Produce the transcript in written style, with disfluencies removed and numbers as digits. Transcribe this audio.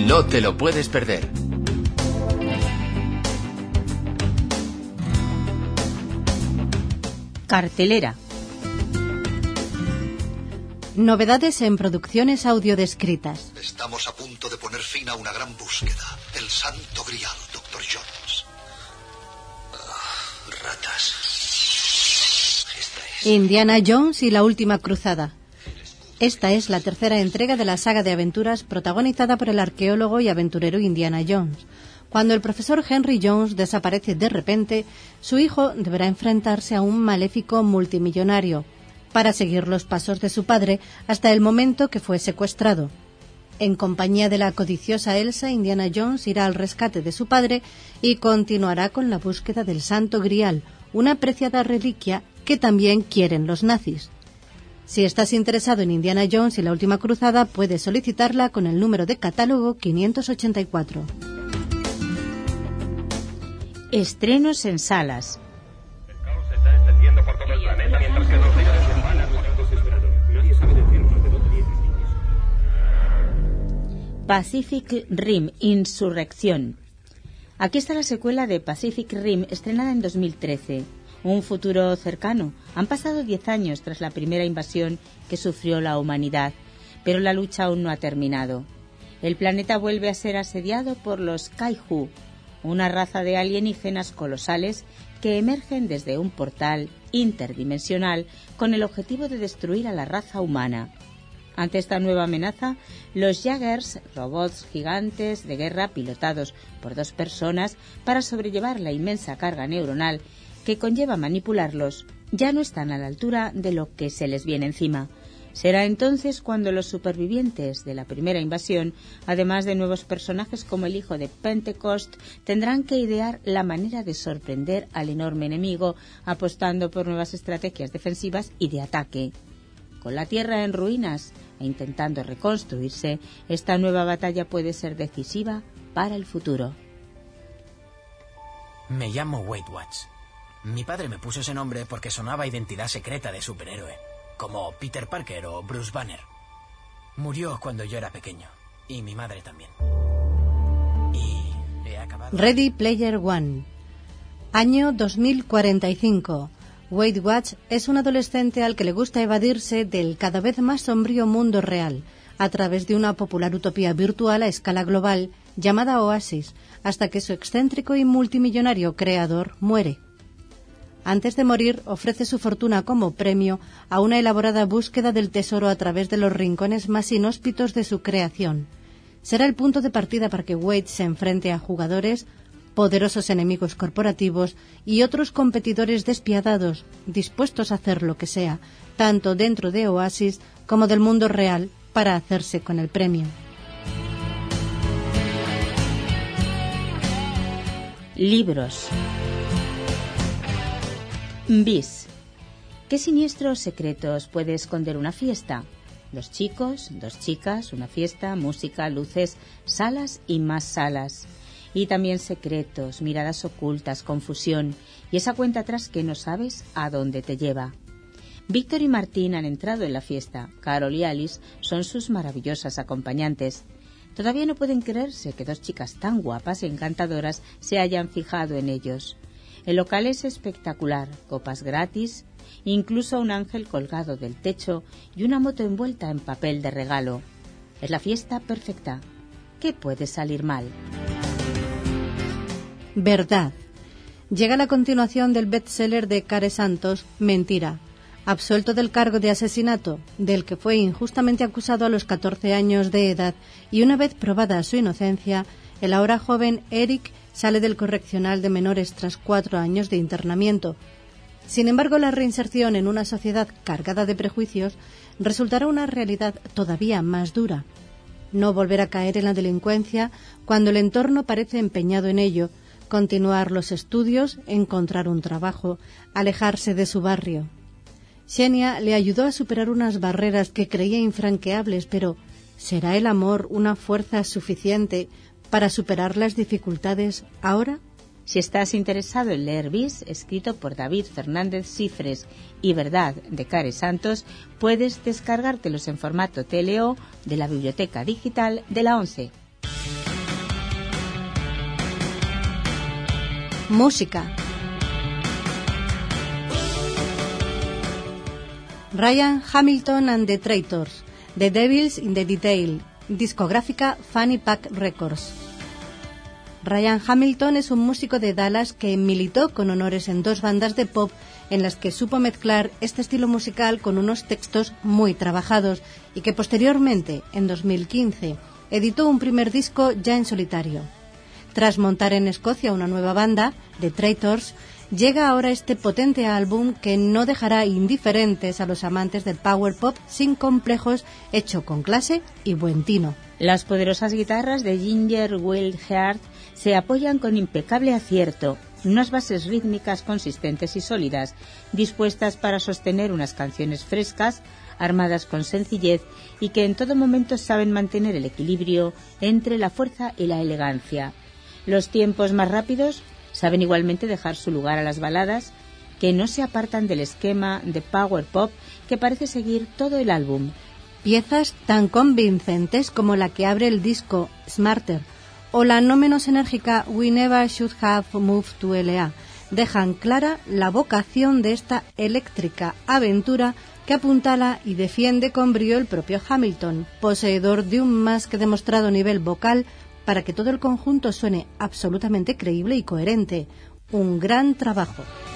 No te lo puedes perder. Cartelera. Novedades en producciones audiodescritas. Estamos a punto de poner fin a una gran búsqueda. El Santo Grial, Dr. Jones. Ratas. Indiana Jones y la última cruzada. Esta es la tercera entrega de la saga de aventuras protagonizada por el arqueólogo y aventurero Indiana Jones. Cuando el profesor Henry Jones desaparece de repente, su hijo deberá enfrentarse a un maléfico multimillonario para seguir los pasos de su padre hasta el momento que fue secuestrado. En compañía de la codiciosa Elsa, Indiana Jones irá al rescate de su padre y continuará con la búsqueda del Santo Grial, una preciada reliquia que también quieren los nazis. Si estás interesado en Indiana Jones y la última cruzada, puedes solicitarla con el número de catálogo 584. Estrenos en salas. El caos se está extendiendo por todo el planeta mientras que los días se van. Desesperado. Nadie sabe decirnos de dónde vienen. Pacific Rim, Insurrección. Aquí está la secuela de Pacific Rim, estrenada en 2013. Un futuro cercano. Han pasado 10 años tras la primera invasión que sufrió la humanidad, pero la lucha aún no ha terminado. El planeta vuelve a ser asediado por los Kaiju, una raza de alienígenas colosales que emergen desde un portal interdimensional con el objetivo de destruir a la raza humana. Ante esta nueva amenaza, los Jaegers, robots gigantes de guerra pilotados por 2 personas para sobrellevar la inmensa carga neuronal que conlleva manipularlos, ya no están a la altura de lo que se les viene encima. Será entonces cuando los supervivientes de la primera invasión, además de nuevos personajes como el hijo de Pentecost, tendrán que idear la manera de sorprender al enorme enemigo, apostando por nuevas estrategias defensivas y de ataque. Con la Tierra en ruinas e intentando reconstruirse, esta nueva batalla puede ser decisiva para el futuro. Me llamo Weight Watch. Mi padre me puso ese nombre porque sonaba a identidad secreta de superhéroe, como Peter Parker o Bruce Banner. Murió cuando yo era pequeño, y mi madre también. Y he acabado... Ready Player One. Año 2045. Weight Watch es un adolescente al que le gusta evadirse del cada vez más sombrío mundo real a través de una popular utopía virtual a escala global llamada Oasis, hasta que su excéntrico y multimillonario creador muere. Antes de morir, ofrece su fortuna como premio a una elaborada búsqueda del tesoro a través de los rincones más inhóspitos de su creación. Será el punto de partida para que Wade se enfrente a jugadores, poderosos enemigos corporativos y otros competidores despiadados, dispuestos a hacer lo que sea, tanto dentro de Oasis como del mundo real, para hacerse con el premio. Libros. Bis. ¿Qué siniestros secretos puede esconder una fiesta? 2 chicos, 2 chicas, una fiesta, música, luces, salas y más salas. Y también secretos, miradas ocultas, confusión y esa cuenta atrás que no sabes a dónde te lleva. Víctor y Martín han entrado en la fiesta. Carol y Alice son sus maravillosas acompañantes. Todavía no pueden creerse que 2 chicas tan guapas y encantadoras se hayan fijado en ellos. El local es espectacular, copas gratis, incluso un ángel colgado del techo y una moto envuelta en papel de regalo. Es la fiesta perfecta. ¿Qué puede salir mal? Verdad. Llega la continuación del bestseller de Care Santos, Mentira. Absuelto del cargo de asesinato, del que fue injustamente acusado a los 14 años de edad, y una vez probada su inocencia, el ahora joven Eric sale del correccional de menores tras 4 años de internamiento. Sin embargo, la reinserción en una sociedad cargada de prejuicios resultará una realidad todavía más dura. No volver a caer en la delincuencia cuando el entorno parece empeñado en ello, continuar los estudios, encontrar un trabajo, alejarse de su barrio. Xenia le ayudó a superar unas barreras que creía infranqueables, pero ¿será el amor una fuerza suficiente para superar las dificultades ahora? Si estás interesado en leer Bis, escrito por David Fernández Cifres, y Verdad, de Care Santos, puedes descargártelos en formato TLO de la Biblioteca Digital de la ONCE. Música. Ryan Hamilton and the Traitors, The Devils in the Detail, discográfica Fanny Pack Records. Ryan Hamilton es un músico de Dallas que militó con honores en 2 bandas de pop en las que supo mezclar este estilo musical con unos textos muy trabajados y que posteriormente, en 2015, editó un primer disco ya en solitario. Tras montar en Escocia una nueva banda, The Traitors, llega ahora este potente álbum que no dejará indiferentes a los amantes del power pop sin complejos, hecho con clase y buen tino. Las poderosas guitarras de Ginger Wildheart se apoyan con impecable acierto, unas bases rítmicas consistentes y sólidas, dispuestas para sostener unas canciones frescas, armadas con sencillez y que en todo momento saben mantener el equilibrio entre la fuerza y la elegancia. Los tiempos más rápidos saben igualmente dejar su lugar a las baladas, que no se apartan del esquema de power pop que parece seguir todo el álbum. Piezas tan convincentes como la que abre el disco Smarter o la no menos enérgica We Never Should Have Moved to LA dejan clara la vocación de esta eléctrica aventura que apuntala y defiende con brío el propio Hamilton, poseedor de un más que demostrado nivel vocal para que todo el conjunto suene absolutamente creíble y coherente. Un gran trabajo.